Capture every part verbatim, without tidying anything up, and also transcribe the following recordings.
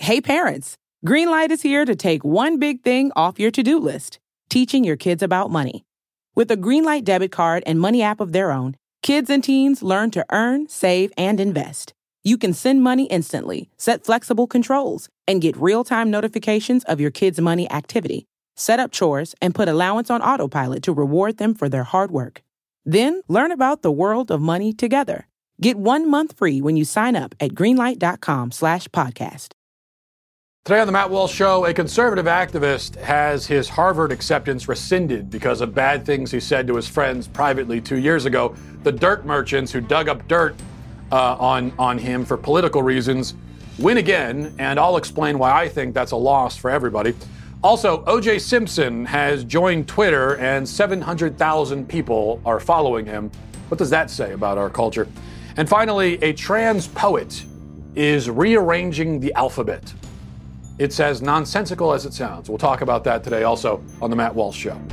Hey parents, Greenlight is here to take one big thing off your to-do list, teaching your kids about money. With a Greenlight debit card and money app of their own, kids and teens learn to earn, save, and invest. You can send money instantly, set flexible controls, and get real-time notifications of your kids' money activity. Set up chores and put allowance on autopilot to reward them for their hard work. Then learn about the world of money together. Get one month free when you sign up at greenlight.com slash podcast. Today on the Matt Walsh Show, a conservative activist has his Harvard acceptance rescinded because of bad things he said to his friends privately two years ago. The dirt merchants who dug up dirt uh, on, on him for political reasons win again, and I'll explain why I think that's a loss for everybody. Also, O J Simpson has joined Twitter, and seven hundred thousand people are following him. What does that say about our culture? And finally, a trans poet is rearranging the alphabet. It's as nonsensical as it sounds. We'll talk about that today also on the Matt Walsh Show.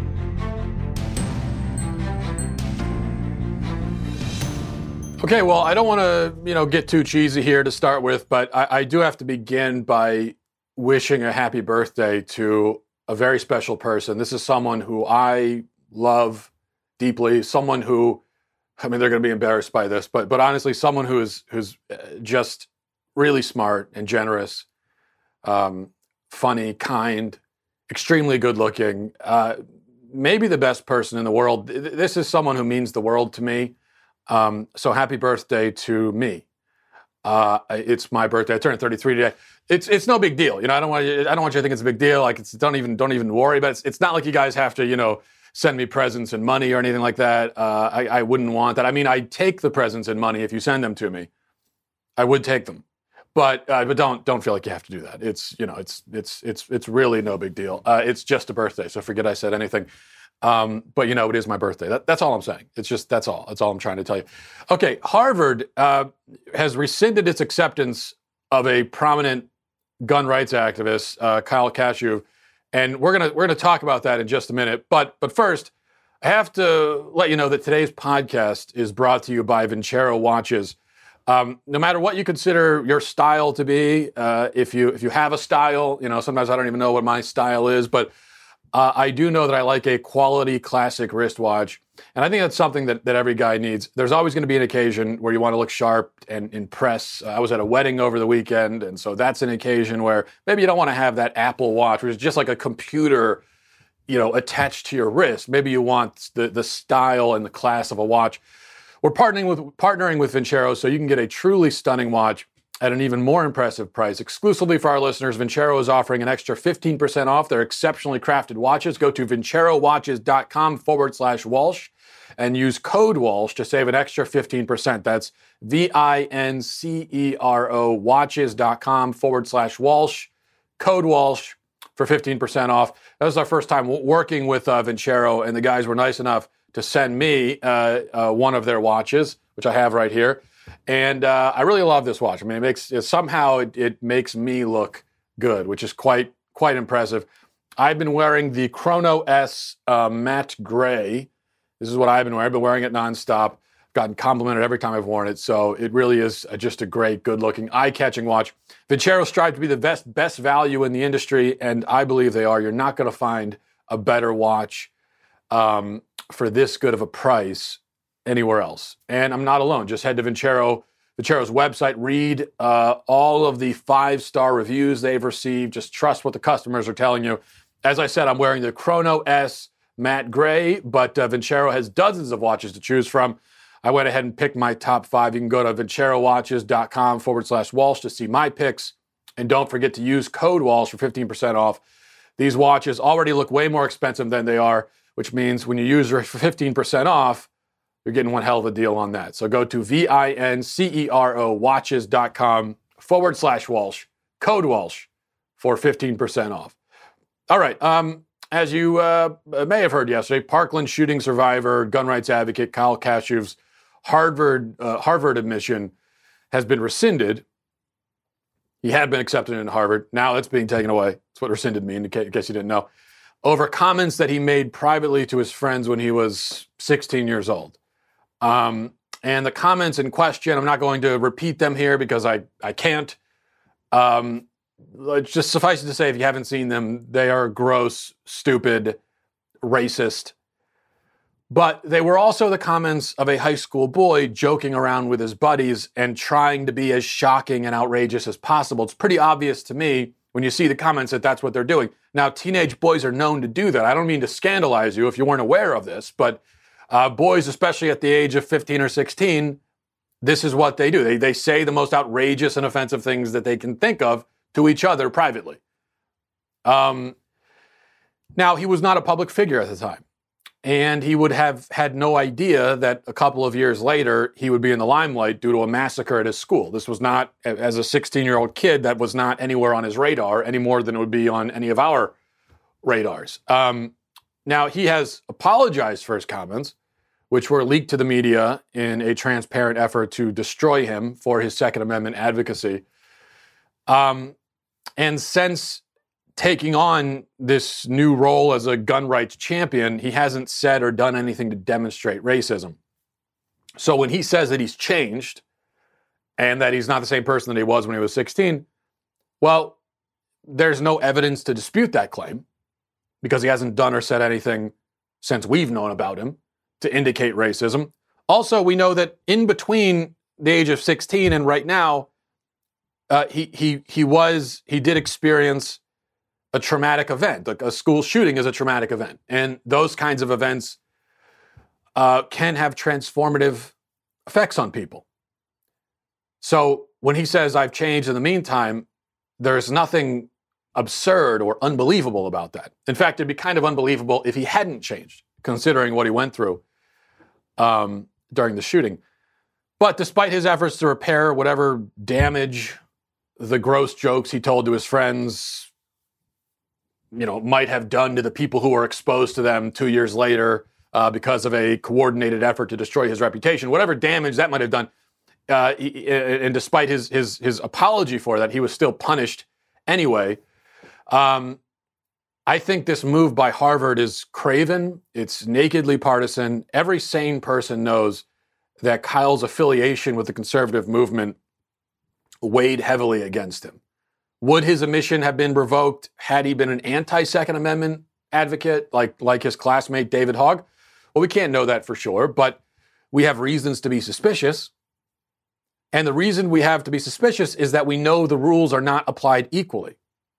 Okay, well, I don't want to, you know, get too cheesy here to start with, but I, I do have to begin by wishing a happy birthday to a very special person. This is someone who I love deeply, someone who, I mean, they're going to be embarrassed by this, but but honestly, someone who is who's just really smart and generous, um, funny, kind, extremely good looking, uh, maybe the best person in the world. This is someone who means the world to me. Um, so happy birthday to me. Uh, it's my birthday. I turned thirty-three today. It's it's no big deal. You know, I don't want you, I don't want you to think it's a big deal. Like, it's, don't even don't even worry about it. It's, it's not like you guys have to, you know, send me presents and money or anything like that. Uh, I, I wouldn't want that. I mean, I'd take the presents and money if you send them to me. I would take them, but uh, but don't don't feel like you have to do that. It's you know it's it's it's it's really no big deal. Uh, it's just a birthday, so forget I said anything. Um, but you know, it is my birthday. That, that's all I'm saying. It's just that's all. That's all I'm trying to tell you. Okay, Harvard uh, has rescinded its acceptance of a prominent gun rights activist, uh, Kyle Kashuv. And we're gonna we're gonna talk about that in just a minute. But but first, I have to let you know that today's podcast is brought to you by Vincero Watches. Um, no matter what you consider your style to be, uh, if you if you have a style, you know, sometimes I don't even know what my style is, but uh, I do know that I like a quality classic wristwatch, and I think that's something that, that every guy needs. There's always going to be an occasion where you want to look sharp and impress. Uh, I was at a wedding over the weekend, and so that's an occasion where maybe you don't want to have that Apple Watch, which is just like a computer, you know, attached to your wrist. Maybe you want the the style and the class of a watch. We're partnering with partnering with Vincero, so you can get a truly stunning watch at an even more impressive price. Exclusively for our listeners, Vincero is offering an extra fifteen percent off their exceptionally crafted watches. Go to vincerowatches.com forward slash Walsh and use code Walsh to save an extra fifteen percent. That's V-I-N-C-E-R-O watches.com forward slash Walsh, code Walsh for fifteen percent off. That was our first time w- working with uh, Vincero, and the guys were nice enough to send me uh, uh, one of their watches, which I have right here. And uh, I really love this watch. I mean, it makes it, somehow it, it makes me look good, which is quite quite impressive. I've been wearing the Chrono S uh, matte gray. This is what I've been wearing. I've been wearing it nonstop. I've gotten complimented every time I've worn it. So it really is a, just a great, good-looking, eye-catching watch. Vincero strive to be the best best value in the industry, and I believe they are. You're not going to find a better watch um, for this good of a price anywhere else. And I'm not alone. Just head to Vincero, Vincero's website, read uh, all of the five-star reviews they've received. Just trust what the customers are telling you. As I said, I'm wearing the Chrono S matte gray, but uh, Vincero has dozens of watches to choose from. I went ahead and picked my top five. You can go to vincerowatches.com forward slash Walsh to see my picks. And don't forget to use code Walsh for fifteen percent off. These watches already look way more expensive than they are, which means when you use it for fifteen percent off, you're getting one hell of a deal on that. So go to V-I-N-C-E-R-O watches.com forward slash Walsh, code Walsh for fifteen percent off. All right. Um, as you uh, may have heard yesterday, Parkland shooting survivor, gun rights advocate Kyle Kashuv's Harvard, uh, Harvard admission has been rescinded. He had been accepted into Harvard. Now it's being taken away. That's what rescinded means, in case you didn't know. Over comments that he made privately to his friends when he was sixteen years old. Um, and the comments in question, I'm not going to repeat them here because I, I can't. Um, just suffice it to say, if you haven't seen them, they are gross, stupid, racist. But they were also the comments of a high school boy joking around with his buddies and trying to be as shocking and outrageous as possible. It's pretty obvious to me when you see the comments that that's what they're doing. Now, teenage boys are known to do that. I don't mean to scandalize you if you weren't aware of this, but uh, boys, especially at the age of fifteen or sixteen, this is what they do. They, they say the most outrageous and offensive things that they can think of to each other privately. Um, now, he was not a public figure at the time. And he would have had no idea that a couple of years later, he would be in the limelight due to a massacre at his school. This was not, as a sixteen-year-old kid, that was not anywhere on his radar any more than it would be on any of our radars. Um, now, he has apologized for his comments, which were leaked to the media in a transparent effort to destroy him for his Second Amendment advocacy. Um, and since taking on this new role as a gun rights champion, he hasn't said or done anything to demonstrate racism. So when he says that he's changed and that he's not the same person that he was when he was sixteen, well, there's no evidence to dispute that claim because he hasn't done or said anything since we've known about him to indicate racism. Also, we know that in between the age of sixteen and right now, uh, he he he was he did experience a traumatic event. Like a school shooting is a traumatic event. And those kinds of events uh, can have transformative effects on people. So when he says, I've changed in the meantime, there's nothing absurd or unbelievable about that. In fact, it'd be kind of unbelievable if he hadn't changed, considering what he went through um, during the shooting. But despite his efforts to repair whatever damage the gross jokes he told to his friends you know, might have done to the people who were exposed to them two years later uh, because of a coordinated effort to destroy his reputation, whatever damage that might have done. Uh, he, and despite his, his, his apology for that, he was still punished anyway. Um, I think this move by Harvard is craven. It's nakedly partisan. Every sane person knows that Kyle's affiliation with the conservative movement weighed heavily against him. Would his admission have been revoked had he been an anti-Second Amendment advocate like, like his classmate David Hogg? Well, we can't know that for sure, but we have reasons to be suspicious. And the reason we have to be suspicious is that we know the rules are not applied equally.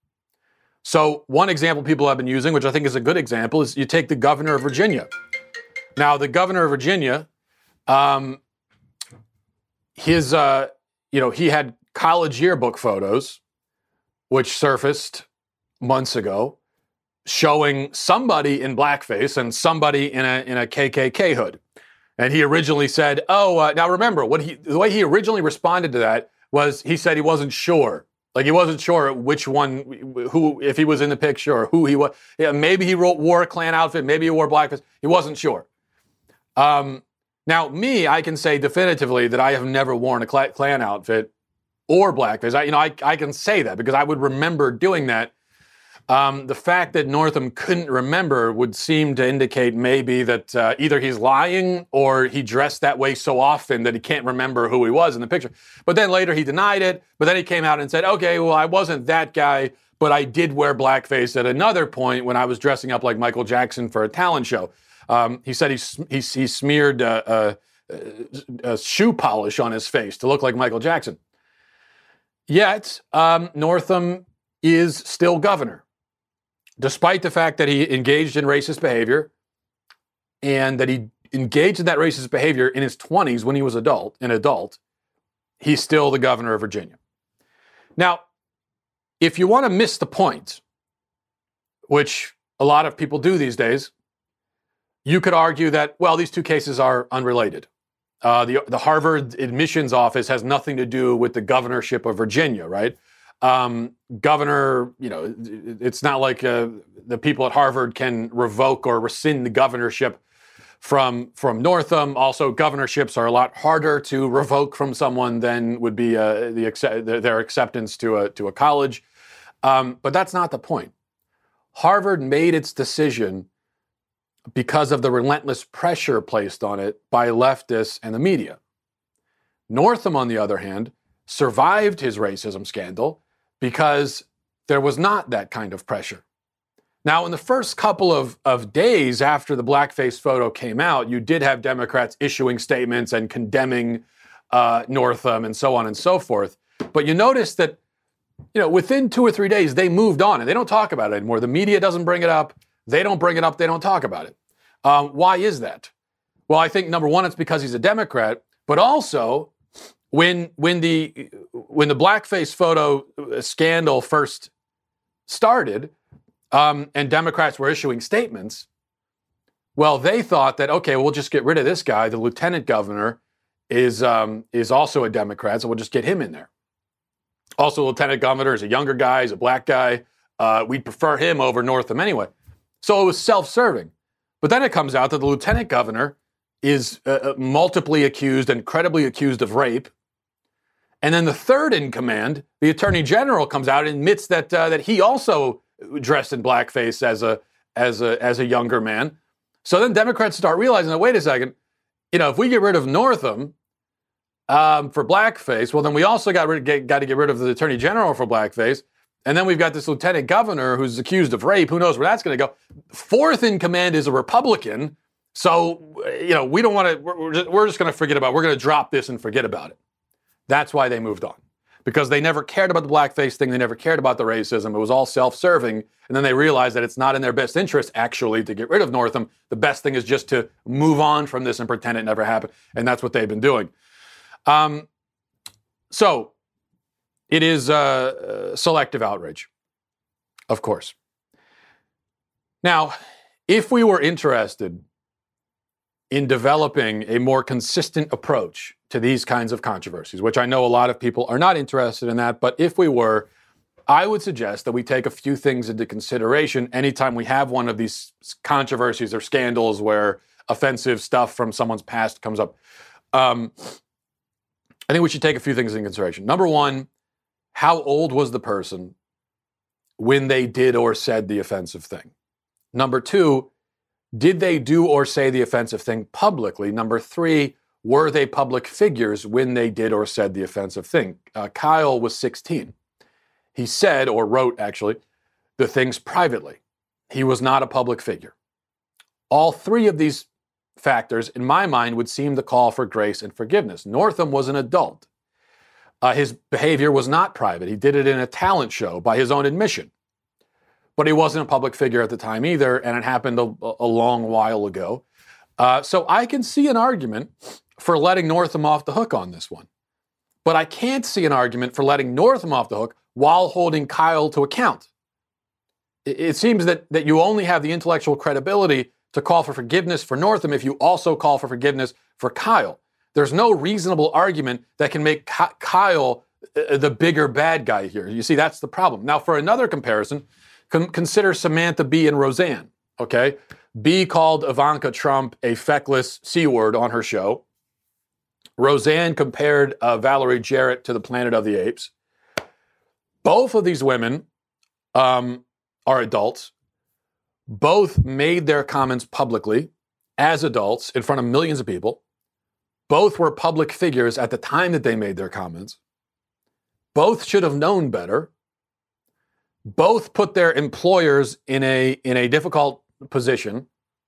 So one example people have been using, which I think is a good example, is you take the governor of Virginia. Now, the governor of Virginia, um, his, uh, you know, he had college yearbook photos which surfaced months ago, showing somebody in blackface and somebody in a in a K K K hood. And he originally said, oh, uh, now remember, what he the way he originally responded to that was he said he wasn't sure. Like he wasn't sure which one, who, if he was in the picture or who he was. Yeah, maybe he wrote, wore a Klan outfit, maybe he wore blackface. He wasn't sure. Um, now, me, I can say definitively that I have never worn a Klan outfit or blackface. I, you know, I, I can say that because I would remember doing that. Um, the fact that Northam couldn't remember would seem to indicate maybe that uh, either he's lying or he dressed that way so often that he can't remember who he was in the picture. But then later he denied it, but then he came out and said, okay, well, I wasn't that guy, but I did wear blackface at another point when I was dressing up like Michael Jackson for a talent show. Um, he said he, he, he smeared uh, uh, uh, shoe polish on his face to look like Michael Jackson. Yet, um, Northam is still governor, despite the fact that he engaged in racist behavior and that he engaged in that racist behavior in his twenties when he was adult, an adult. He's still the governor of Virginia. Now, if you want to miss the point, which a lot of people do these days, you could argue that, well, these two cases are unrelated. Uh, the, the Harvard admissions office has nothing to do with the governorship of Virginia, right? Um, governor, you know, it's not like uh, the people at Harvard can revoke or rescind the governorship from from Northam. Also, governorships are a lot harder to revoke from someone than would be uh, the accept- their acceptance to a to a college. Um, but that's not the point. Harvard made its decision because of the relentless pressure placed on it by leftists and the media. Northam, on the other hand, survived his racism scandal because there was not that kind of pressure. Now, in the first couple of, of days after the blackface photo came out, you did have Democrats issuing statements and condemning uh, Northam and so on and so forth. But you notice that, you know, within two or three days, they moved on and they don't talk about it anymore. The media doesn't bring it up. They don't bring it up. They don't talk about it. Um, why is that? Well, I think, number one, it's because he's a Democrat, but also when when the when the blackface photo scandal first started, um, and Democrats were issuing statements, well, they thought that, okay, we'll just get rid of this guy. The lieutenant governor is um, is also a Democrat, so we'll just get him in there. Also, the lieutenant governor is a younger guy, he's a black guy. Uh, we'd prefer him over Northam anyway. So it was self-serving. But then it comes out that the lieutenant governor is uh, multiply accused and credibly accused of rape. And then the third in command, the attorney general, comes out and admits that uh, that he also dressed in blackface as a as a as a younger man. So then Democrats start realizing that, wait a second, you know, if we get rid of Northam um, for blackface, well, then we also got rid, get, got to get rid of the attorney general for blackface. And then we've got this lieutenant governor who's accused of rape. Who knows where that's going to go? Fourth in command is a Republican. So, you know, we don't want to, we're just, we're just going to forget about it. We're going to drop this and forget about it. That's why they moved on. Because they never cared about the blackface thing. They never cared about the racism. It was all self-serving. And then they realized that it's not in their best interest, actually, to get rid of Northam. The best thing is just to move on from this and pretend it never happened. And that's what they've been doing. Um, so, it is uh, selective outrage, of course. Now, if we were interested in developing a more consistent approach to these kinds of controversies, which I know a lot of people are not interested in that, but if we were, I would suggest that we take a few things into consideration anytime we have one of these controversies or scandals where offensive stuff from someone's past comes up. Um, I think we should take a few things into consideration. Number one, how old was the person when they did or said the offensive thing? Number two, did they do or say the offensive thing publicly? Number three, were they public figures when they did or said the offensive thing? Uh, Kyle was sixteen. He said, or wrote actually, the things privately. He was not a public figure. All three of these factors, in my mind, would seem to call for grace and forgiveness. Northam was an adult. Uh, his behavior was not private. He did it in a talent show by his own admission. But he wasn't a public figure at the time either, and it happened a, a long while ago. Uh, so I can see an argument for letting Northam off the hook on this one. But I can't see an argument for letting Northam off the hook while holding Kyle to account. It, it seems that, that you only have the intellectual credibility to call for forgiveness for Northam if you also call for forgiveness for Kyle. There's no reasonable argument that can make Ky- Kyle uh, the bigger bad guy here. You see, that's the problem. Now, for another comparison, con- consider Samantha Bee and Roseanne, okay? Bee called Ivanka Trump a feckless C-word on her show. Roseanne compared uh, Valerie Jarrett to the Planet of the Apes. Both of these women um, are adults. Both made their comments publicly as adults in front of millions of people. Both were public figures at the time that they made their comments. Both should have known better. Both put their employers in a, in a difficult position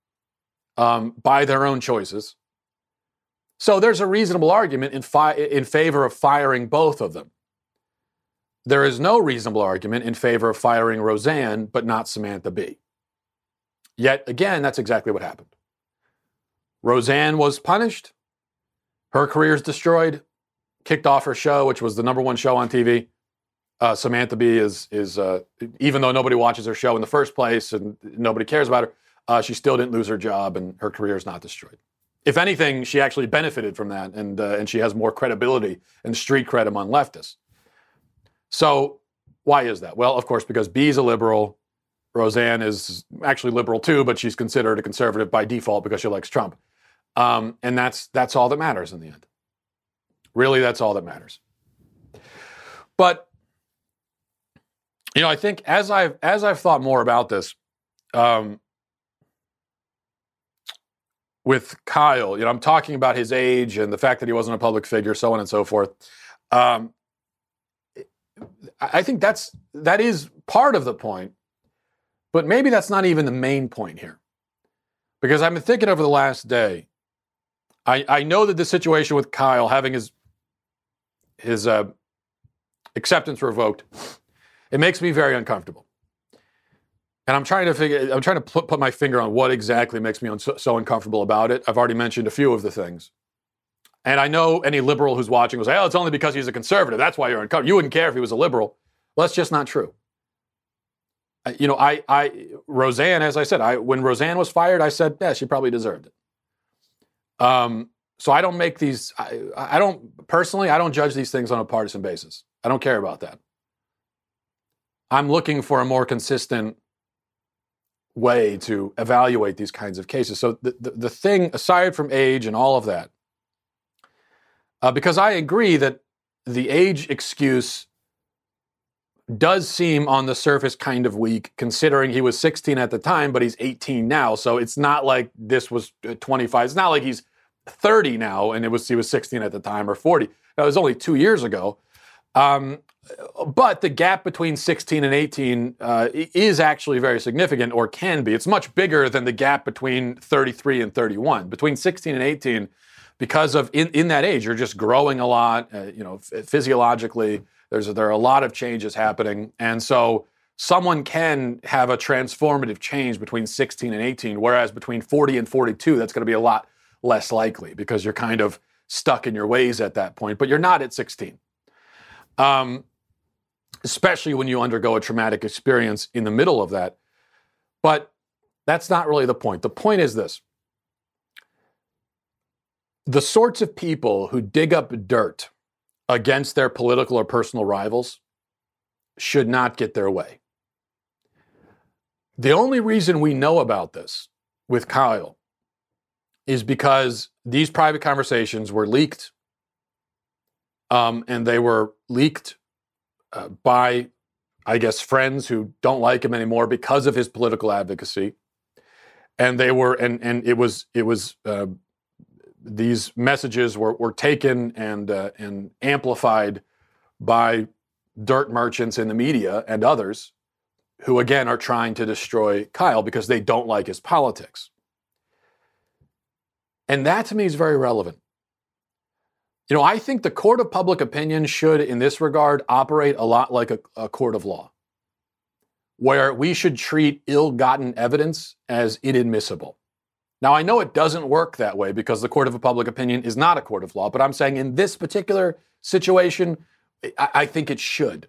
um, by their own choices. So there's a reasonable argument in, fi- in favor of firing both of them. There is no reasonable argument in favor of firing Roseanne, but not Samantha Bee. Yet again, that's exactly what happened. Roseanne was punished. Her career's destroyed, kicked off her show, which was the number one show on T V. Uh, Samantha Bee is, is uh, even though nobody watches her show in the first place and nobody cares about her, uh, she still didn't lose her job and her career is not destroyed. If anything, she actually benefited from that, and uh, and she has more credibility and street cred among leftists. So why is that? Well, of course, because Bee's a liberal. Roseanne is actually liberal too, but she's considered a conservative by default because she likes Trump. Um, and that's that's all that matters in the end. Really, that's all that matters. But you know, I think as I've as I've thought more about this, um, with Kyle, you know, I'm talking about his age and the fact that he wasn't a public figure, so on and so forth. Um, I think that's that is part of the point, but maybe that's not even the main point here. Because I've been thinking over the last day, I, I know that the situation with Kyle having his his uh, acceptance revoked, it makes me very uncomfortable. And I'm trying to figure, I'm trying to put, put my finger on what exactly makes me un- so, so uncomfortable about it. I've already mentioned a few of the things. And I know any liberal who's watching will say, oh, it's only because he's a conservative. That's why you're uncomfortable. You wouldn't care if he was a liberal. Well, that's just not true. I, you know, I, I, Roseanne, as I said, I, when Roseanne was fired, I said, yeah, she probably deserved it. Um, so I don't make these, I, I don't, personally, I don't judge these things on a partisan basis. I don't care about that. I'm looking for a more consistent way to evaluate these kinds of cases. So the, the, the thing, aside from age and all of that, uh, because I agree that the age excuse does seem on the surface kind of weak, considering he was sixteen at the time, but he's eighteen now. So it's not like this was twenty-five. It's not like he's thirty now and it was he was sixteen at the time or forty. That was only two years ago. Um, but the gap between sixteen and eighteen uh, is actually very significant, or can be. It's much bigger than the gap between thirty-three and thirty-one. Between sixteen and eighteen, because of in, in that age, you're just growing a lot. Uh, you know, physiologically, there's there are a lot of changes happening, and so someone can have a transformative change between sixteen and eighteen, whereas between forty and forty-two, that's going to be a lot less likely because you're kind of stuck in your ways at that point. But you're not at sixteen. Um, especially when you undergo a traumatic experience in the middle of that. But that's not really the point. The point is this. The sorts of people who dig up dirt against their political or personal rivals should not get their way. The only reason we know about this with Kyle is because these private conversations were leaked. Um, and they were leaked uh, by, I guess, friends who don't like him anymore because of his political advocacy. And they were, and and it was, it was, uh, these messages were were taken and uh, and amplified by dirt merchants in the media and others, who again are trying to destroy Kyle because they don't like his politics. And that to me is very relevant. You know, I think the court of public opinion should, in this regard, operate a lot like a, a court of law, where we should treat ill-gotten evidence as inadmissible. Now, I know it doesn't work that way because the court of public opinion is not a court of law, but I'm saying in this particular situation, I, I think it should.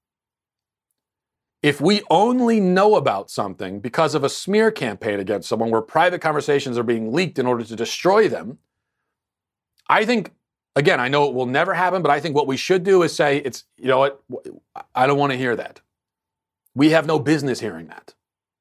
If we only know about something because of a smear campaign against someone where private conversations are being leaked in order to destroy them, I think, again, I know it will never happen, but I think what we should do is say, it's, you know what, I don't want to hear that. We have no business hearing that.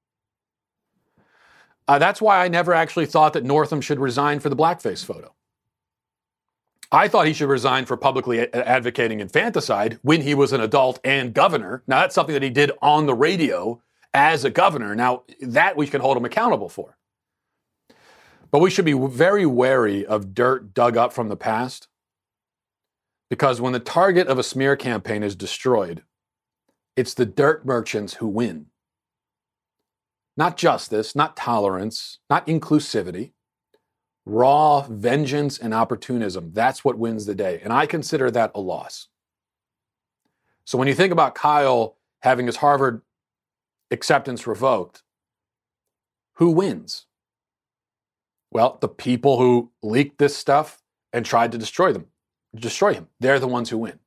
Uh, that's why I never actually thought that Northam should resign for the blackface photo. I thought he should resign for publicly a- advocating infanticide when he was an adult and governor. Now, that's something that he did on the radio as a governor. Now, that we can hold him accountable for. But we should be very wary of dirt dug up from the past, because when the target of a smear campaign is destroyed, it's the dirt merchants who win. Not justice, not tolerance, not inclusivity. Raw vengeance and opportunism. That's what wins the day. And I consider that a loss. So when you think about Kyle having his Harvard acceptance revoked, who wins? Well, the people who leaked this stuff and tried to destroy them, destroy him. They're the ones who win.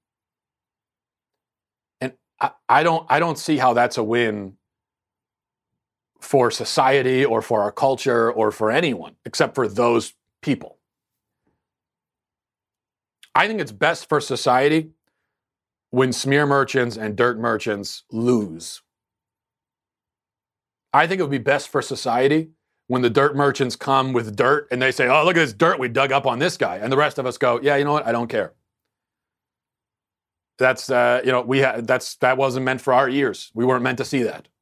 And I, I don't, I don't see how that's a win for society or for our culture or for anyone, except for those people. I think it's best for society when smear merchants and dirt merchants lose. I think it would be best for society when the dirt merchants come with dirt and they say, oh, look at this dirt we dug up on this guy. And the rest of us go, yeah, you know what? I don't care. That's, uh, you know, we ha- that's that wasn't meant for our ears. We weren't meant to see that.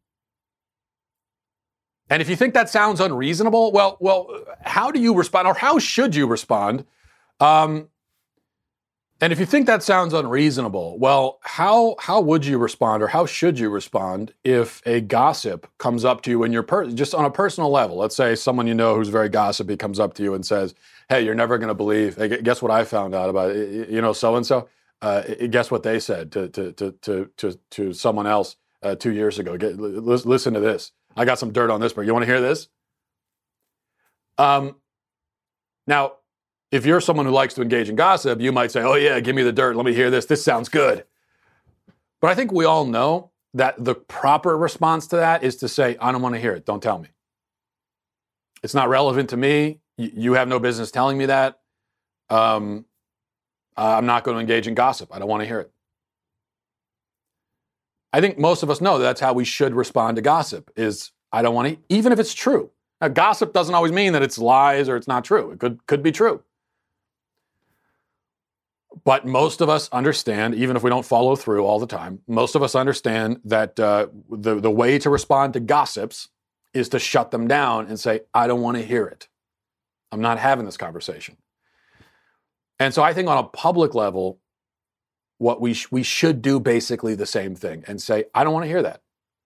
And if you think that sounds unreasonable, well, well, how do you respond, or how should you respond? Um, And if you think that sounds unreasonable, well, how how would you respond, or how should you respond if a gossip comes up to you in your per- just on a personal level? Let's say someone you know who's very gossipy comes up to you and says, "Hey, you're never going to believe. Hey, guess what I found out about it? You know, so and so. Guess what they said to to to to to, to someone else uh, two years ago. Get, listen to this. I got some dirt on this, but you want to hear this?" Um, now. If you're someone who likes to engage in gossip, you might say, "Oh yeah, give me the dirt. Let me hear this. This sounds good." But I think we all know that the proper response to that is to say, "I don't want to hear it. Don't tell me. It's not relevant to me. You have no business telling me that. Um, I'm not going to engage in gossip. I don't want to hear it." I think most of us know that that's how we should respond to gossip, is I don't want to, even if it's true. Now, gossip doesn't always mean that it's lies or it's not true. It could, could be true. But most of us understand, even if we don't follow through all the time, most of us understand that uh, the, the way to respond to gossips is to shut them down and say, "I don't want to hear it. I'm not having this conversation." And so I think on a public level, what we sh- we should do basically the same thing and say, "I don't want to hear that."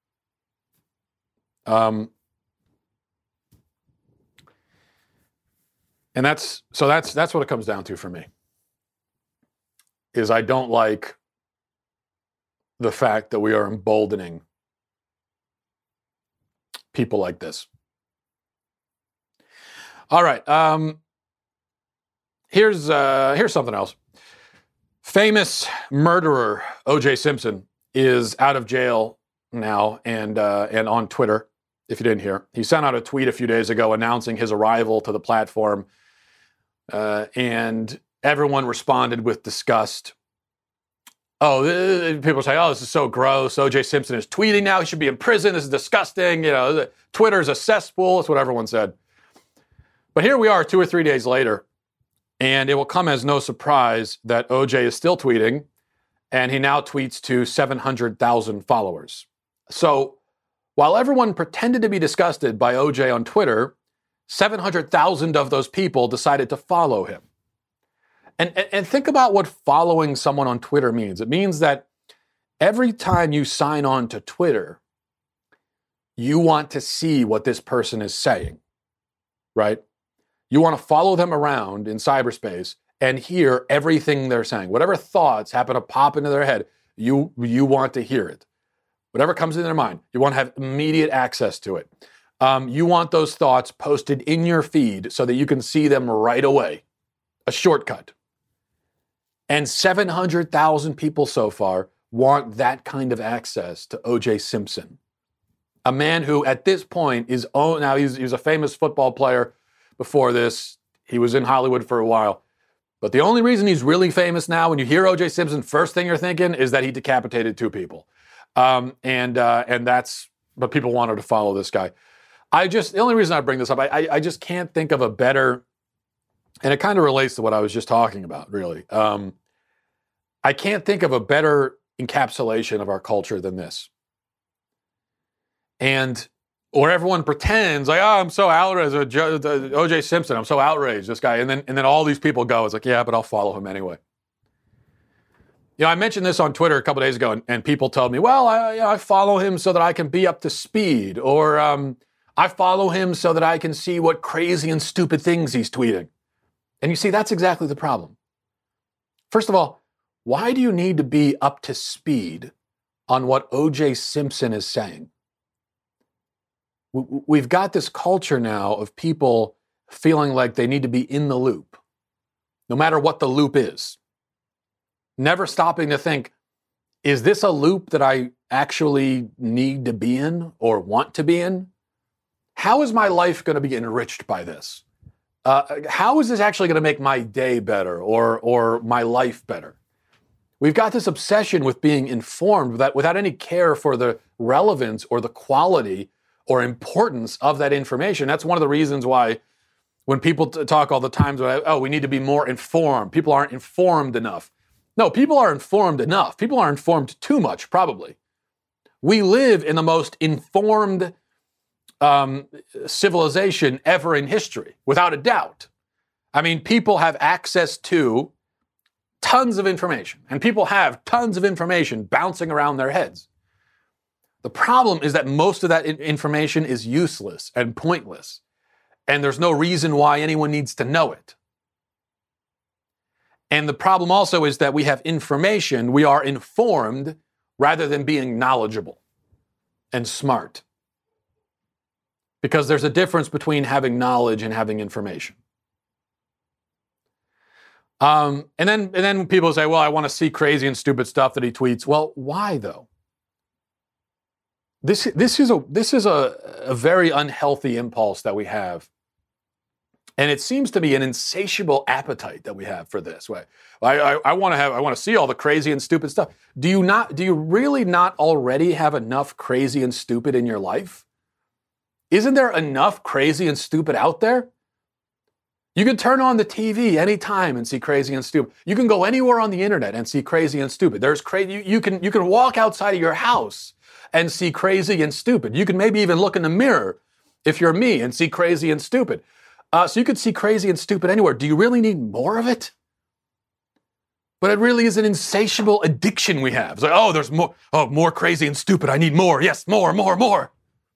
Um, and that's so that's that's what it comes down to for me. Is I don't like the fact that we are emboldening people like this. All right. Um, here's uh, here's something else. Famous murderer O J Simpson is out of jail now and uh, and on Twitter. If you didn't hear, he sent out a tweet a few days ago announcing his arrival to the platform, uh, and everyone responded with disgust. Oh, people say, "Oh, this is so gross. O J Simpson is tweeting now. He should be in prison. This is disgusting. You know, Twitter's a cesspool." That's what everyone said. But here we are two or three days later, and it will come as no surprise that O J is still tweeting, and he now tweets to seven hundred thousand followers. So while everyone pretended to be disgusted by O J on Twitter, seven hundred thousand of those people decided to follow him. And, and, and think about what following someone on Twitter means. It means that every time you sign on to Twitter, you want to see what this person is saying, right? You want to follow them around in cyberspace and hear everything they're saying. Whatever thoughts happen to pop into their head, you, you want to hear it. Whatever comes in their mind, you want to have immediate access to it. Um, you want those thoughts posted in your feed so that you can see them right away. A shortcut. And seven hundred thousand people so far want that kind of access to O J Simpson. A man who at this point is, oh, now he's, he was a famous football player before this. He was in Hollywood for a while. But the only reason he's really famous now, when you hear O J Simpson, first thing you're thinking is that he decapitated two people. Um, and uh, and that's, but people wanted to follow this guy. I just, the only reason I bring this up, I, I, I just can't think of a better, and it kind of relates to what I was just talking about, really. Um, I can't think of a better encapsulation of our culture than this. And, or everyone pretends like, "Oh, I'm so outraged, O J Simpson, I'm so outraged, this guy." And then, and then all these people go, it's like, "Yeah, but I'll follow him anyway." You know, I mentioned this on Twitter a couple days ago, and, and people told me, "Well, I, you know, I follow him so that I can be up to speed," or um, "I follow him so that I can see what crazy and stupid things he's tweeting." And you see, that's exactly the problem. First of all, why do you need to be up to speed on what O J Simpson is saying? We've got this culture now of people feeling like they need to be in the loop, no matter what the loop is. Never stopping to think, is this a loop that I actually need to be in or want to be in? How is my life going to be enriched by this? Uh, how is this actually going to make my day better or, or my life better? We've got this obsession with being informed without, without any care for the relevance or the quality or importance of that information. That's one of the reasons why when people t- talk all the time about, oh, we need to be more informed. People aren't informed enough. No, people are informed enough. People are informed too much, probably. We live in the most informed um, civilization ever in history, without a doubt. I mean, people have access to tons of information, and people have tons of information bouncing around their heads. The problem is that most of that information is useless and pointless, and there's no reason why anyone needs to know it. And the problem also is that we have information, we are informed rather than being knowledgeable and smart. Because there's a difference between having knowledge and having information. Um, and then, and then people say, well, I want to see crazy and stupid stuff that he tweets. Well, why though? This, this is a, this is a, a very unhealthy impulse that we have. And it seems to be an insatiable appetite that we have for this. I, I, I want to have, I want to see all the crazy and stupid stuff. Do you not, do you really not already have enough crazy and stupid in your life? Isn't there enough crazy and stupid out there? You can turn on the T V anytime and see crazy and stupid. You can go anywhere on the internet and see crazy and stupid. There's crazy. You, you can you can walk outside of your house and see crazy and stupid. You can maybe even look in the mirror, if you're me, and see crazy and stupid. Uh, so you could see crazy and stupid anywhere. Do you really need more of it? But it really is an insatiable addiction we have. It's like, oh, there's more. Oh, more crazy and stupid. I need more. Yes, more, more, more.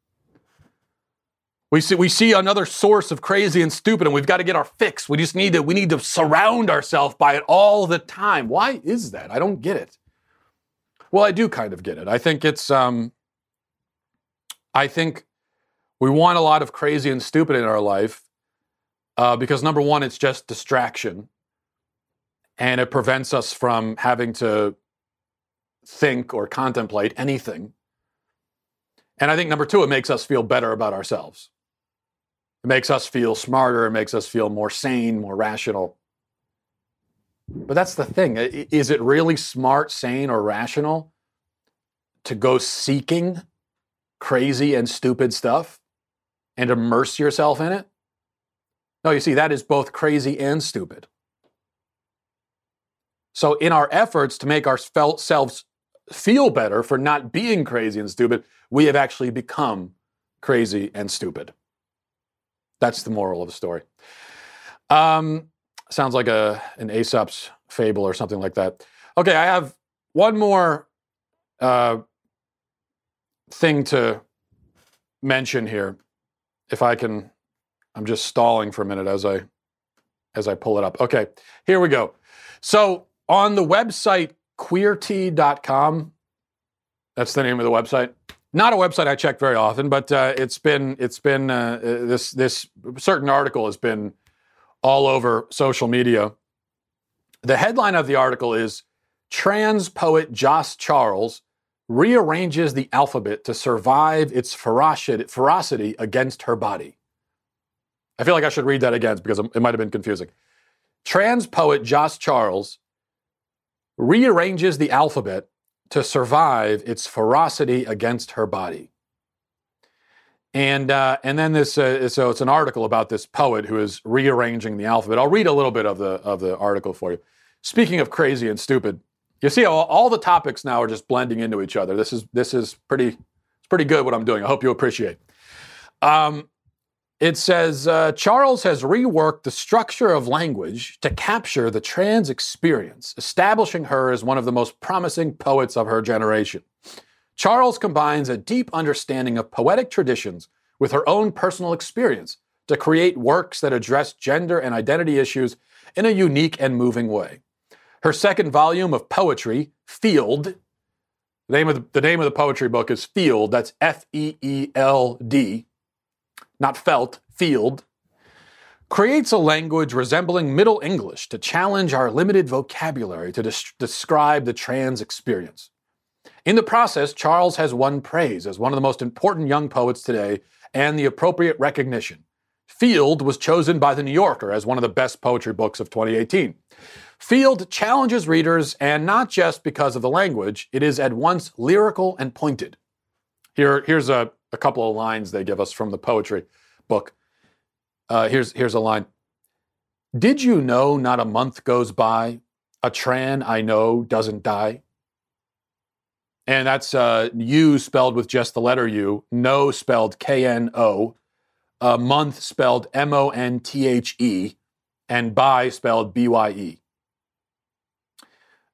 We see, we see another source of crazy and stupid, and we've got to get our fix. We just need to, we need to surround ourselves by it all the time. Why is that? I don't get it. Well, I do kind of get it. I think it's, um, I think we want a lot of crazy and stupid in our life uh, because number one, it's just distraction, and it prevents us from having to think or contemplate anything. And I think number two, it makes us feel better about ourselves. It makes us feel smarter. It makes us feel more sane, more rational. But that's the thing. Is it really smart, sane, or rational to go seeking crazy and stupid stuff and immerse yourself in it? No, you see, that is both crazy and stupid. So in our efforts to make ourselves feel better for not being crazy and stupid, we have actually become crazy and stupid. That's the moral of the story. Um, sounds like a an Aesop's fable or something like that. Okay, I have one more uh, thing to mention here. If I can, I'm just stalling for a minute as I as I pull it up. Okay, here we go. So on the website queerty dot com, that's the name of the website. Not a website I check very often, but uh, it's been it's been uh, this this certain article has been all over social media. The headline of the article is "Trans Poet Joss Charles Rearranges the Alphabet to Survive Its Ferocity, ferocity Against Her Body." I feel like I should read that again because it might have been confusing. Trans poet Joss Charles rearranges the alphabet to survive its ferocity against her body. And uh, and then this, uh, so it's an article about this poet who is rearranging the alphabet. I'll read a little bit of the of the article for you. Speaking of crazy and stupid, you see all, all the topics now are just blending into each other. This is this is pretty it's pretty good what I'm doing. I hope you appreciate. Um, it says uh, Charles has reworked the structure of language to capture the trans experience, establishing her as one of the most promising poets of her generation. Charles combines a deep understanding of poetic traditions with her own personal experience to create works that address gender and identity issues in a unique and moving way. Her second volume of poetry, Field, the name of the, the name of the poetry book is Field, that's F E E L D, not felt, Field, creates a language resembling Middle English to challenge our limited vocabulary to des- describe the trans experience. In the process, Charles has won praise as one of the most important young poets today and the appropriate recognition. Field was chosen by The New Yorker as one of the best poetry books of twenty eighteen. Field challenges readers, and not just because of the language, it is at once lyrical and pointed. Here, here's a, a couple of lines they give us from the poetry book. Uh, here's, here's a line. Did you know not a month goes by, a tran I know doesn't die? And that's uh, you spelled with just the letter U, no spelled K N O, a month spelled M O N T H E, and by spelled B Y E.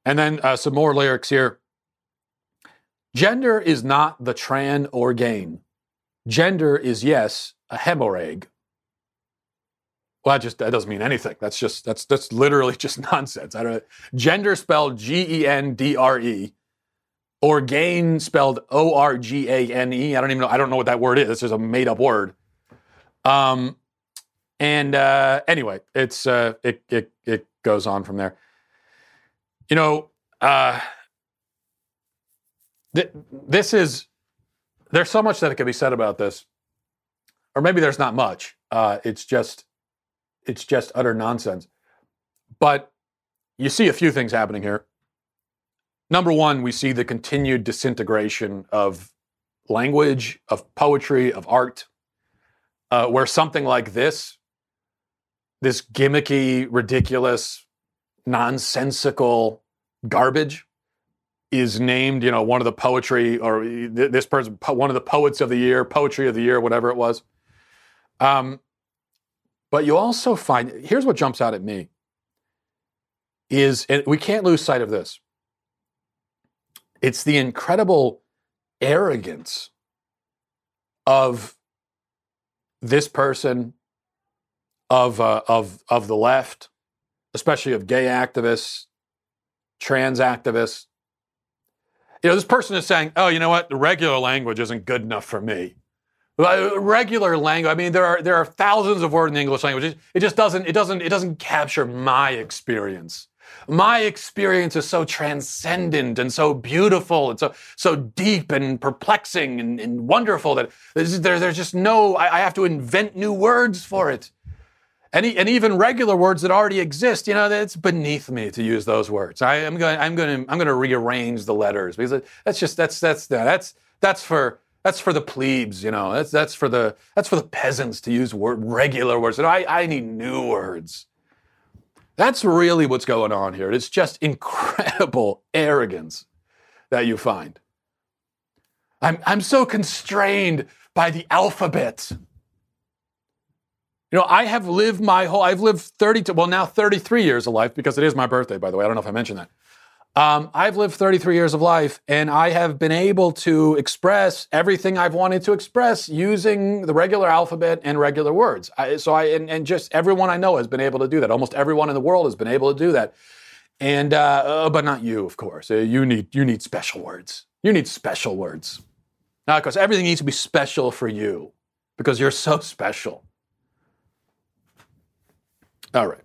And then uh, some more lyrics here. Gender is not the tran or gain. Gender is, yes, a hemorrhage. Well, that just that doesn't mean anything. That's just that's that's literally just nonsense. I don't. Gender spelled G E N D R E, or gain spelled O R G A N E. I don't even know. I don't know what that word is. It's just a made up word. Um, and uh, anyway, it's uh, it it it goes on from there. You know, uh, th- this is there's so much that can be said about this, or maybe there's not much. Uh, it's just. It's just utter nonsense. But you see a few things happening here. Number one, we see the continued disintegration of language, of poetry, of art, uh, where something like this, this gimmicky, ridiculous, nonsensical garbage is named, you know, one of the poetry, or this person, one of the poets of the year, poetry of the year, whatever it was. Um, But you also find, here's what jumps out at me, is, and we can't lose sight of this, it's the incredible arrogance of this person, of, uh, of, of the left, especially of gay activists, trans activists. You know, this person is saying, oh, you know what, the regular language isn't good enough for me. Regular language. I mean, there are there are thousands of words in the English language. It just doesn't it doesn't it doesn't capture my experience. My experience is so transcendent and so beautiful and so so deep and perplexing and, and wonderful that there's, there, there's just no. I, I have to invent new words for it, and and even regular words that already exist. You know, it's beneath me to use those words. I, I'm going I'm going I'm going to rearrange the letters because that's just that's that's that's that's for. That's for the plebes, you know. That's that's for the that's for the peasants to use word, regular words. And I, I need new words. That's really what's going on here. It's just incredible arrogance that you find. I'm I'm so constrained by the alphabet. You know, I have lived my whole. I've lived thirty-two, well now thirty-three years of life because it is my birthday. By the way, I don't know if I mentioned that. Um, I've lived thirty-three years of life, and I have been able to express everything I've wanted to express using the regular alphabet and regular words. I, so I and, and just everyone I know has been able to do that. Almost everyone in the world has been able to do that, and uh, uh, but not you, of course. Uh, you need you need special words. You need special words. Now, of course, everything needs to be special for you because you're so special. All right.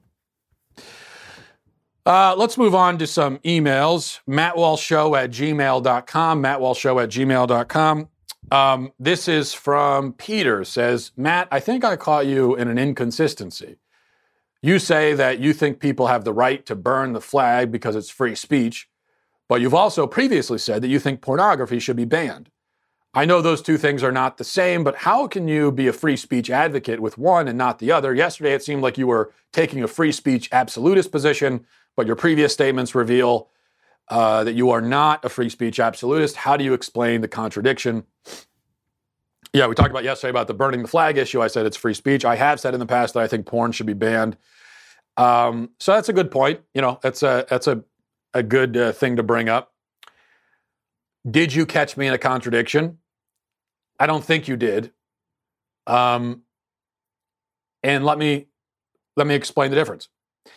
Uh, let's move on to some emails. mattwalshshow at gmail dot com. mattwalshshow at gmail dot com. Um, this is from Peter. Says, Matt, I think I caught you in an inconsistency. You say that you think people have the right to burn the flag because it's free speech, but you've also previously said that you think pornography should be banned. I know those two things are not the same, but how can you be a free speech advocate with one and not the other? Yesterday, it seemed like you were taking a free speech absolutist position, but your previous statements reveal uh, that you are not a free speech absolutist. How do you explain the contradiction? Yeah, we talked about yesterday about the burning the flag issue. I said it's free speech. I have said in the past that I think porn should be banned. Um, so that's a good point. You know, that's a that's a a good uh, thing to bring up. Did you catch me in a contradiction? I don't think you did. Um, and let me let me explain the difference.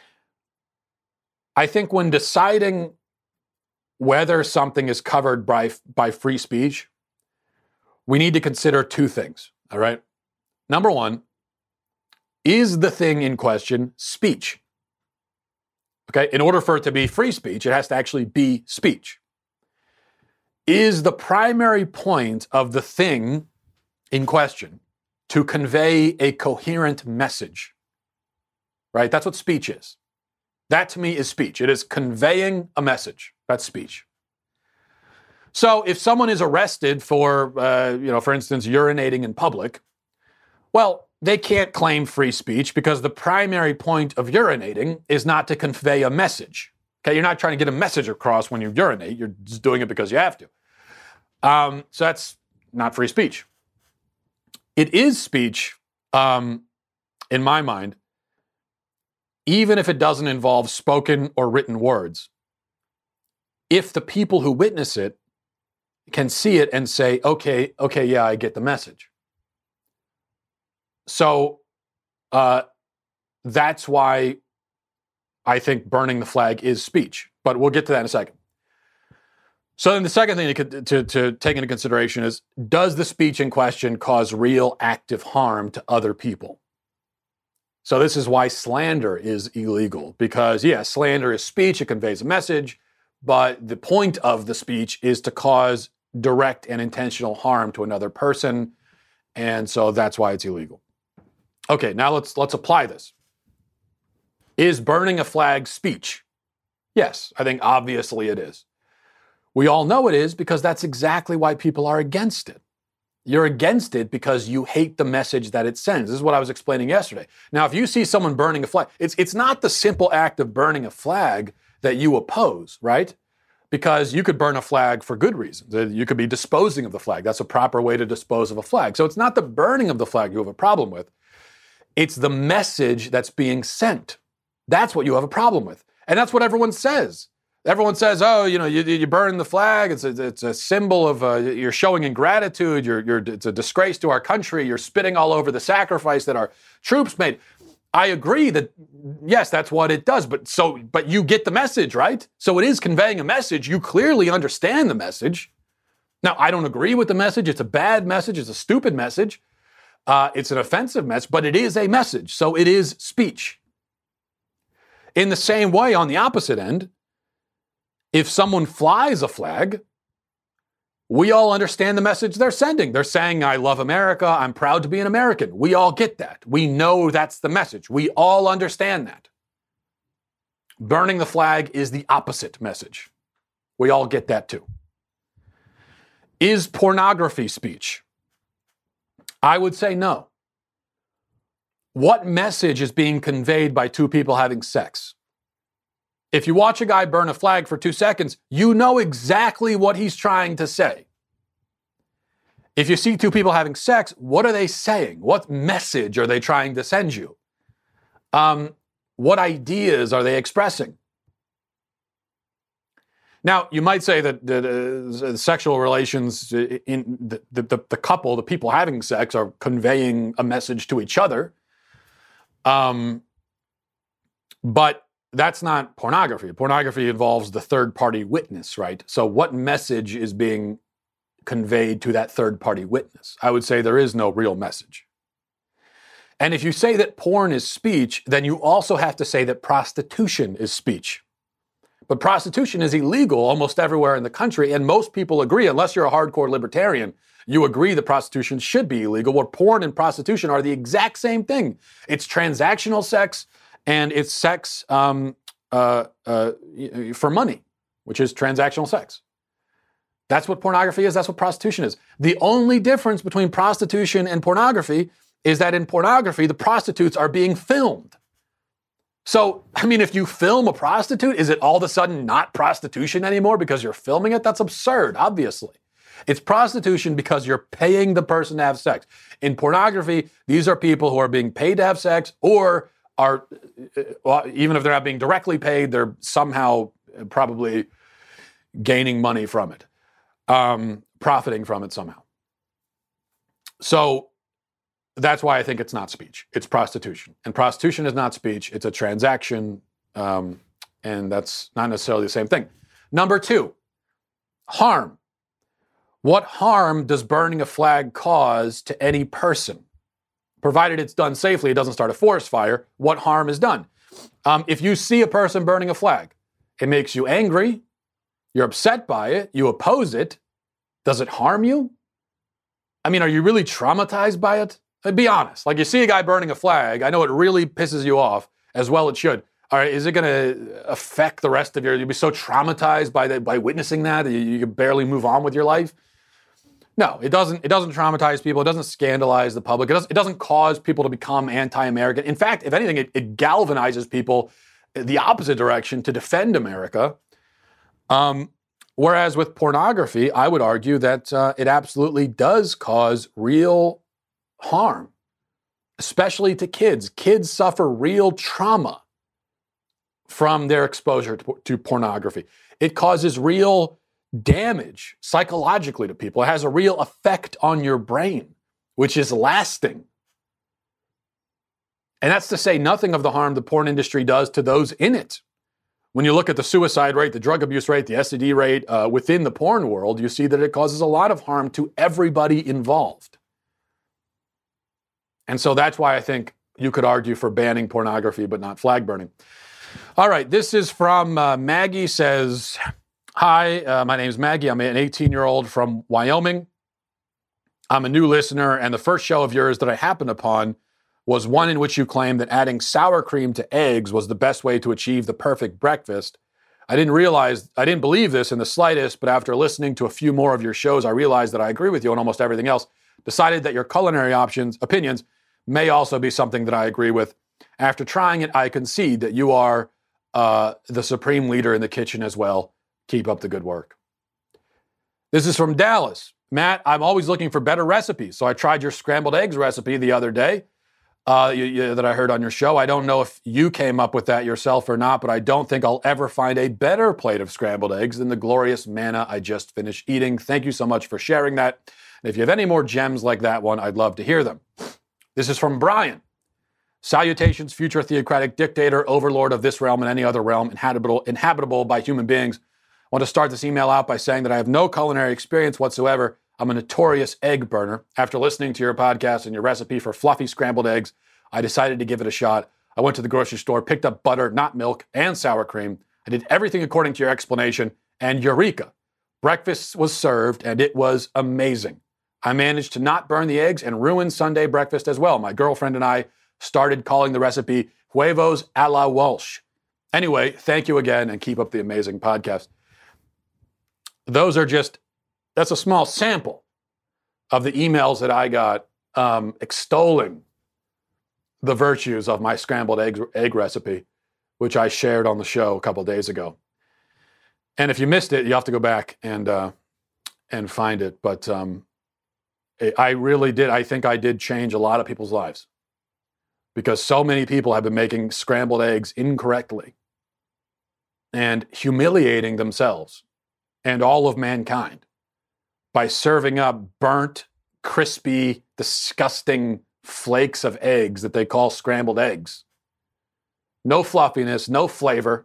I think when deciding whether something is covered by, by free speech, we need to consider two things, all right? Number one, is the thing in question speech? Okay, in order for it to be free speech, it has to actually be speech. Is the primary point of the thing in question to convey a coherent message? Right? That's what speech is. That to me is speech. It is conveying a message. That's speech. So if someone is arrested for, uh, you know, for instance, urinating in public, well, they can't claim free speech because the primary point of urinating is not to convey a message. Okay, you're not trying to get a message across when you urinate. You're just doing it because you have to. Um, so that's not free speech. It is speech, um, in my mind, even if it doesn't involve spoken or written words. if the people who witness it can see it and say, okay, okay, yeah, I get the message. So uh, that's why I think burning the flag is speech. But we'll get to that in a second. So then the second thing to, to, to take into consideration is, does the speech in question cause real active harm to other people? So this is why slander is illegal, because, yeah, slander is speech, it conveys a message, but the point of the speech is to cause direct and intentional harm to another person, and so that's why it's illegal. Okay, now let's let's apply this. Is burning a flag speech? Yes, I think obviously it is. We all know it is because that's exactly why people are against it. You're against it because you hate the message that it sends. This is what I was explaining yesterday. Now, if you see someone burning a flag, it's, it's not the simple act of burning a flag that you oppose, right? Because you could burn a flag for good reasons. You could be disposing of the flag. That's a proper way to dispose of a flag. So it's not the burning of the flag you have a problem with. It's the message that's being sent. That's what you have a problem with. And that's what everyone says. Everyone says, oh, you know, you, you burn the flag. It's a, it's a symbol of, uh, you're showing ingratitude. You're, you're, it's a disgrace to our country. You're spitting all over the sacrifice that our troops made. I agree that, yes, that's what it does. But so, but you get the message, right? So it is conveying a message. You clearly understand the message. Now, I don't agree with the message. It's a bad message. It's a stupid message. Uh, it's an offensive message, but it is a message. So it is speech. In the same way, on the opposite end, if someone flies a flag, we all understand the message they're sending. They're saying, I love America. I'm proud to be an American. We all get that. We know that's the message. We all understand that. Burning the flag is the opposite message. We all get that too. Is pornography speech? I would say no. What message is being conveyed by two people having sex? If you watch a guy burn a flag for two seconds, you know exactly what he's trying to say. If you see two people having sex, what are they saying? What message are they trying to send you? Um, what ideas are they expressing? Now, you might say that, that uh, sexual relations in the, the, the couple, the people having sex, are conveying a message to each other. Um, but that's not pornography. Pornography involves the third-party witness, right? So what message is being conveyed to that third-party witness? I would say there is no real message. And if you say that porn is speech, then you also have to say that prostitution is speech. But prostitution is illegal almost everywhere in the country, and most people agree, unless you're a hardcore libertarian, you agree that prostitution should be illegal, where porn and prostitution are the exact same thing. It's transactional sex, and it's sex um, uh, uh, for money, which is transactional sex. That's what pornography is. That's what prostitution is. The only difference between prostitution and pornography is that in pornography, the prostitutes are being filmed. So, I mean, if you film a prostitute, is it all of a sudden not prostitution anymore because you're filming it? That's absurd, obviously. It's prostitution because you're paying the person to have sex. In pornography, these are people who are being paid to have sex, or are, well, even if they're not being directly paid, they're somehow probably gaining money from it, um, profiting from it somehow. So that's why I think it's not speech. It's prostitution. And prostitution is not speech. It's a transaction, um, and that's not necessarily the same thing. Number two, harm. What harm does burning a flag cause to any person? Provided it's done safely, it doesn't start a forest fire, what harm is done? Um, if you see a person burning a flag, it makes you angry, you're upset by it, you oppose it, does it harm you? I mean, are you really traumatized by it? Be honest. Like, you see a guy burning a flag, I know it really pisses you off, as well it should. All right, is it going to affect the rest of your, you'll be so traumatized by the, by witnessing that, that you, you can barely move on with your life? No, it doesn't. It doesn't traumatize people. It doesn't scandalize the public. It doesn't, it doesn't cause people to become anti-American. In fact, if anything, it, it galvanizes people the opposite direction to defend America. Um, whereas with pornography, I would argue that uh, it absolutely does cause real harm, especially to kids. Kids suffer real trauma from their exposure to, to pornography. It causes real damage psychologically to people. It has a real effect on your brain, which is lasting. And that's to say nothing of the harm the porn industry does to those in it. When you look at the suicide rate, the drug abuse rate, the S T D rate uh, within the porn world, you see that it causes a lot of harm to everybody involved. And so that's why I think you could argue for banning pornography, but not flag burning. All right, this is from uh, Maggie says, hi, uh, my name is Maggie. I'm an eighteen-year-old from Wyoming. I'm a new listener, and the first show of yours that I happened upon was one in which you claimed that adding sour cream to eggs was the best way to achieve the perfect breakfast. I didn't realize, I didn't believe this in the slightest, but after listening to a few more of your shows, I realized that I agree with you on almost everything else. Decided that your culinary options, opinions may also be something that I agree with. After trying it, I concede that you are uh, the supreme leader in the kitchen as well. Keep up the good work. This is from Dallas. Matt, I'm always looking for better recipes, so I tried your scrambled eggs recipe the other day. Uh, you, you, that I heard on your show. I don't know if you came up with that yourself or not, but I don't think I'll ever find a better plate of scrambled eggs than the glorious manna I just finished eating. Thank you so much for sharing that. And if you have any more gems like that one, I'd love to hear them. This is from Brian. Salutations, future theocratic dictator, overlord of this realm and any other realm inhabitable, inhabitable by human beings. I want to start this email out by saying that I have no culinary experience whatsoever. I'm a notorious egg burner. After listening to your podcast and your recipe for fluffy scrambled eggs, I decided to give it a shot. I went to the grocery store, picked up butter, not milk, and sour cream. I did everything according to your explanation, and eureka! Breakfast was served, and it was amazing. I managed to not burn the eggs and ruin Sunday breakfast as well. My girlfriend and I started calling the recipe huevos a la Walsh. Anyway, thank you again, and keep up the amazing podcast. Those are just That's a small sample of the emails that I got um, extolling the virtues of my scrambled egg, egg recipe, which I shared on the show a couple days ago. And if you missed it, you have to go back and uh, and find it. But um, I really did. I think I did change a lot of people's lives because so many people have been making scrambled eggs incorrectly and humiliating themselves and all of mankind by serving up burnt, crispy, disgusting flakes of eggs that they call scrambled eggs. No fluffiness, no flavor.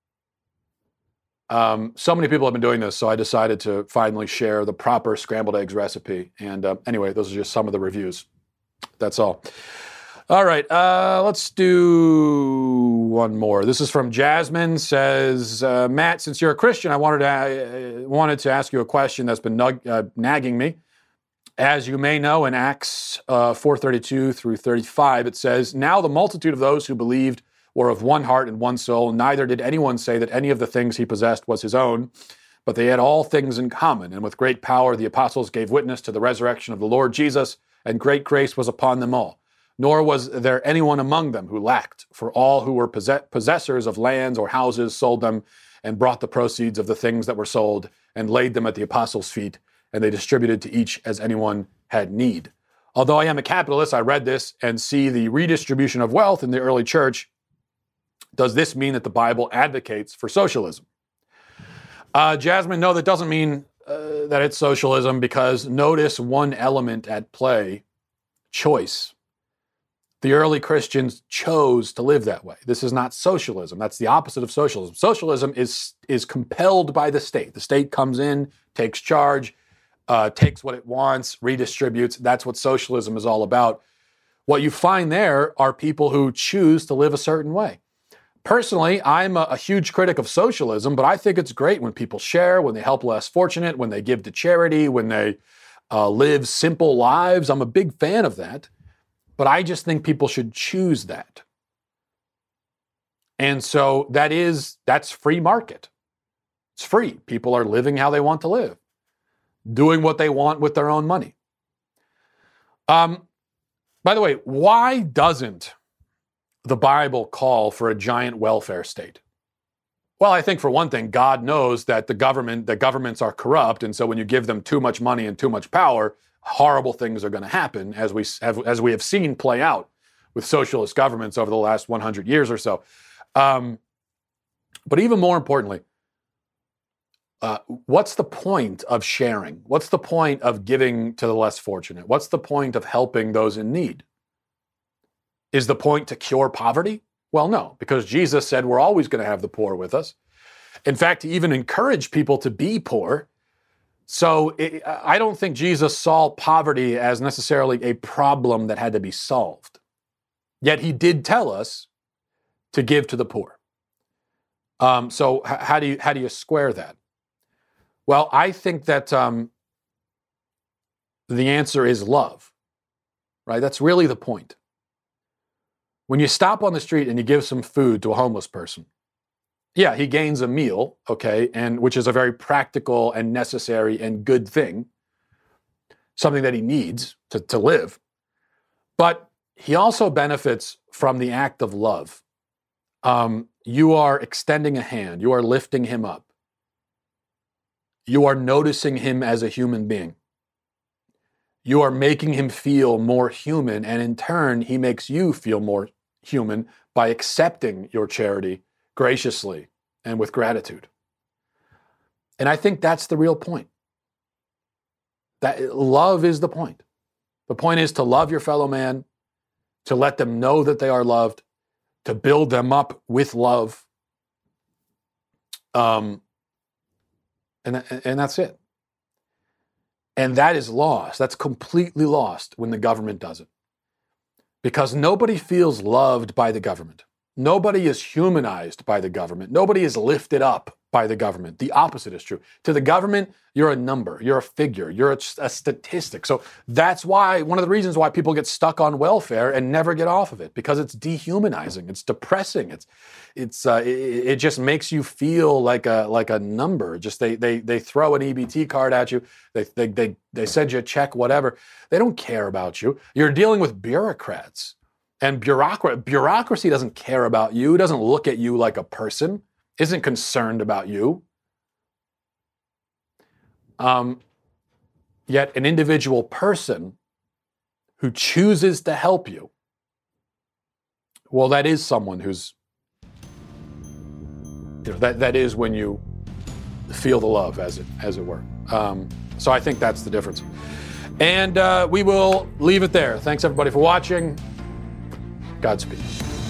Um, so many people have been doing this, so I decided to finally share the proper scrambled eggs recipe. And uh, anyway, those are just some of the reviews. That's all. All right, uh, let's do one more. This is from Jasmine. Says, uh, Matt, since you're a Christian, I wanted to uh, wanted to ask you a question that's been nug- uh, nagging me. As you may know, in Acts uh, four thirty-two through thirty-five, it says, now the multitude of those who believed were of one heart and one soul. Neither did anyone say that any of the things he possessed was his own, but they had all things in common. And with great power, the apostles gave witness to the resurrection of the Lord Jesus, and great grace was upon them all. Nor was there anyone among them who lacked, for all who were possess- possessors of lands or houses sold them and brought the proceeds of the things that were sold and laid them at the apostles' feet, and they distributed to each as anyone had need. Although I am a capitalist, I read this and see the redistribution of wealth in the early church. Does this mean that the Bible advocates for socialism? Uh, Jasmine, no, that doesn't mean uh, that it's socialism, because notice one element at play, choice. The early Christians chose to live that way. This is not socialism. That's the opposite of socialism. Socialism is, is compelled by the state. The state comes in, takes charge, uh, takes what it wants, redistributes. That's what socialism is all about. What you find there are people who choose to live a certain way. Personally, I'm a, a huge critic of socialism, but I think it's great when people share, when they help less fortunate, when they give to charity, when they uh, live simple lives. I'm a big fan of that. But I just think people should choose that. And so that is, that's free market. It's free. People are living how they want to live, doing what they want with their own money. Um, by the way, why doesn't the Bible call for a giant welfare state? Well, I think for one thing, God knows that the government, that governments are corrupt. And so when you give them too much money and too much power, horrible things are going to happen, as we have, as we have seen play out with socialist governments over the last one hundred years or so. Um, but even more importantly, uh, what's the point of sharing? What's the point of giving to the less fortunate? What's the point of helping those in need? Is the point to cure poverty? Well, no, because Jesus said we're always going to have the poor with us. In fact, he even encouraged people to be poor. So it, I don't think Jesus saw poverty as necessarily a problem that had to be solved. Yet he did tell us to give to the poor. Um, so h- how do you how do you square that? Well, I think that um, the answer is love, right? That's really the point. When you stop on the street and you give some food to a homeless person, yeah, he gains a meal, okay, and which is a very practical and necessary and good thing, something that he needs to, to live. But he also benefits from the act of love. Um, you are extending a hand. You are lifting him up. You are noticing him as a human being. You are making him feel more human, and in turn, he makes you feel more human by accepting your charity graciously and with gratitude. And I think that's the real point. That love is the point. The point is to love your fellow man, to let them know that they are loved, to build them up with love. Um, and, and that's it. And that is lost. That's completely lost when the government does it. Because nobody feels loved by the government. Nobody is humanized by the government. Nobody is lifted up by the government. The opposite is true. To the government, you're a number, you're a figure, you're a, a statistic. So that's why, one of the reasons why people get stuck on welfare and never get off of it, because it's dehumanizing, it's depressing, it's, it's, uh, it, it just makes you feel like a like a number. Just they they they throw an E B T card at you, they they they they send you a check, whatever. They don't care about you. You're dealing with bureaucrats, and bureaucracy bureaucracy doesn't care about you. Doesn't look at you like a person. Isn't concerned about you. Um, yet an individual person who chooses to help you, well, that is someone who's, you know, that, that is when you feel the love, as it as it were. Um, so I think that's the difference. And uh, we will leave it there. Thanks everybody for watching. Godspeed.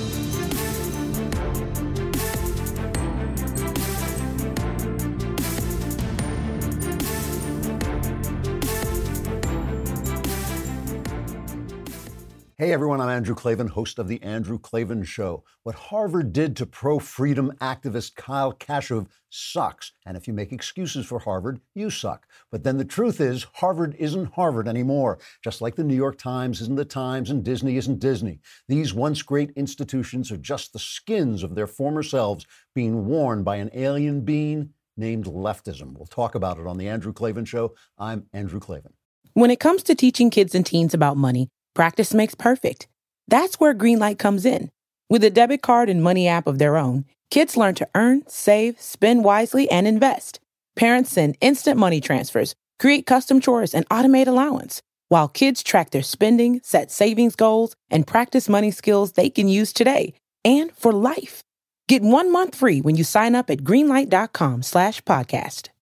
Hey everyone, I'm Andrew Klavan, host of The Andrew Klavan Show. What Harvard did to pro-freedom activist Kyle Kashuv sucks. And if you make excuses for Harvard, you suck. But then the truth is, Harvard isn't Harvard anymore. Just like the New York Times isn't the Times and Disney isn't Disney. These once great institutions are just the skins of their former selves being worn by an alien being named leftism. We'll talk about it on The Andrew Klavan Show. I'm Andrew Klavan. When it comes to teaching kids and teens about money, practice makes perfect. That's where Greenlight comes in. With a debit card and money app of their own, kids learn to earn, save, spend wisely, and invest. Parents send instant money transfers, create custom chores, and automate allowance, while kids track their spending, set savings goals, and practice money skills they can use today and for life. Get one month free when you sign up at greenlight.com slash podcast.